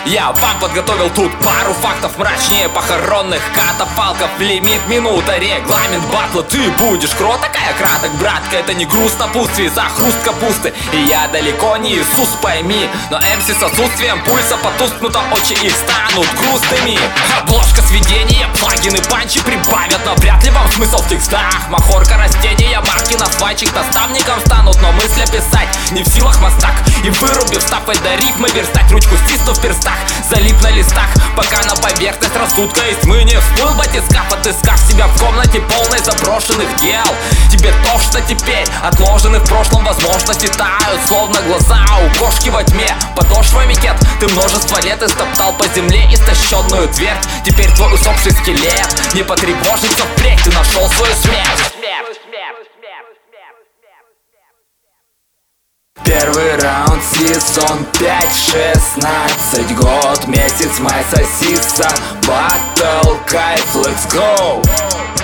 Я вам подготовил тут пару фактов мрачнее похоронных катафалков. Лимит минута, регламент батла. Ты будешь такая краток, братка. Это не груз напутствий за хруст капусты. И я далеко не Иисус, пойми. Но МС с отсутствием пульса потускнуто, очи их станут грустными. Обложка сведения, плагины, панчи прибавят, но вряд ли вам смысл в текстах. Махорка растения, марки на свайчик наставником станут, но мысли писать не в силах мастак. И вырубив стафой до рифмы верстать, ручку стиснув в перстах, залип на листах, пока на поверхность рассудка из тьмы не всплыл батискаф, отыскав себя в комнате полной заброшенных дел. Тебе тошно теперь, отложены в прошлом возможности тают, словно глаза у кошки во тьме. Подошвами кет, ты множество лет истоптал по земле истощенную твердь. Теперь твой усопший скелет не потревожится впредь, ты нашел свою смерть. Первый раунд, сезон 5-16, год, месяц, май, сосиса, батл, кайф, let's go!